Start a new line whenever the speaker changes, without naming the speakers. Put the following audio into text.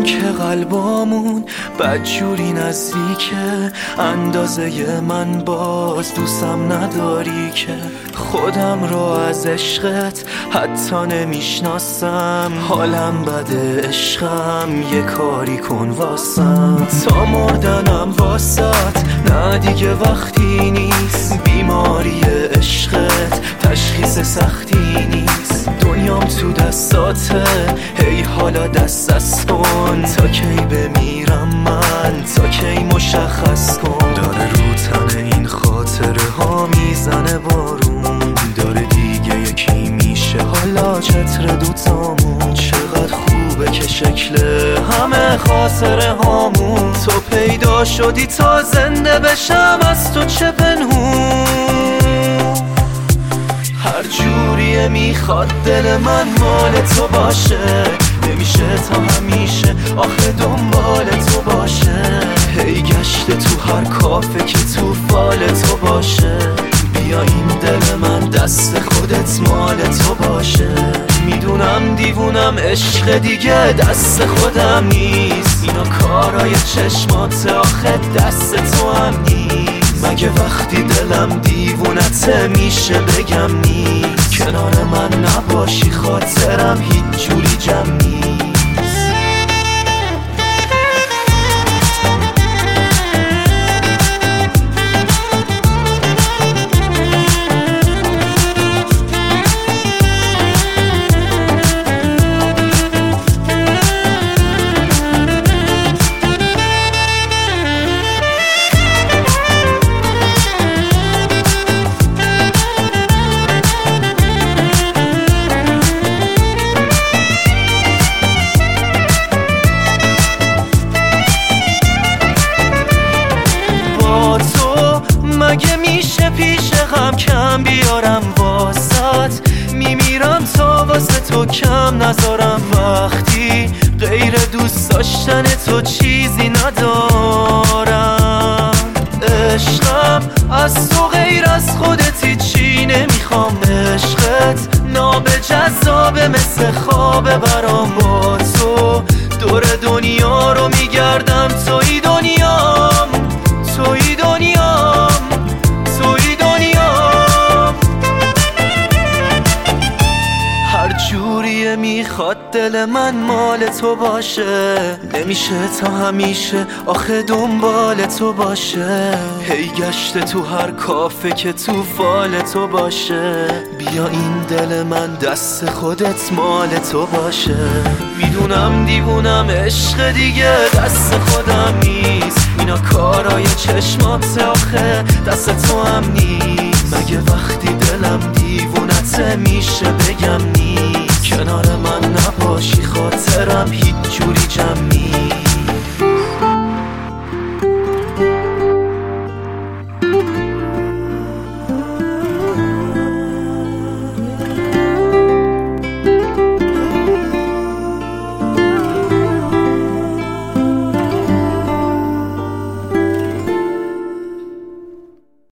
که قلبامون بدجوری نزدیکه، اندازه من باز دوستم نداری که خودم رو از عشقت حتی نمیشناسم. حالم بده عشقم یه کاری کن واسم، تا مردنم واسط نه دیگه وقتی نیست. بیماری عشقت تشخیص سختی نیست، دنیام تو دستاته هی حالا دست از کن. تا کی بمیرم من، تا کی مشخص کن. داره رو تن این خاطره ها میزنه بارون، داره دیگه یکی میشه حالا چتر دوتامون. چقدر خوبه که شکل همه خاطره هامون. تو پیدا شدی تا زنده بشم از تو چه پنهون. هر جوریه میخواد دل من مال تو باشه، نمیشه تا همیشه آخه دنبال تو باشه. هی گشته تو هر کافه که تو فال تو باشه. بیا این دل من دست خودت مال تو باشه. میدونم دیوونم عشق دیگه دست خودم نیست، اینا کارای چشمات آخه دست تو هم نیست. مگه وقتی دلم دیوونته میشه بگم نیست؟ کنار من نباشی خاطرم هیچ جوری جمع نیست. مگه میشه پیش غم کم بیارم واسط؟ میمیرم تا واسه تو کم نذارم. وقتی غیر دوست داشتن تو چیزی ندارم. عشقم از تو غیر از خودت هیچی نمیخوام. عشقت نابجذابه مثل خوابه برام. با تو دور دنیا رو میگردم، توی دنیام، توی دنیام، توی دنیام. هر جوریه میخواد دل من مال تو باشه، نمیشه تا همیشه آخه دنبال تو باشه. هی گشته تو هر کافه که تو فال تو باشه. بیا این دل من دست خودت مال تو باشه. میدونم دیوونم عشق دیگه دست خودم نیست، اینا کارای چشمات آخه دست تو هم نیست. مگه وقتی دلم دیوونته میشه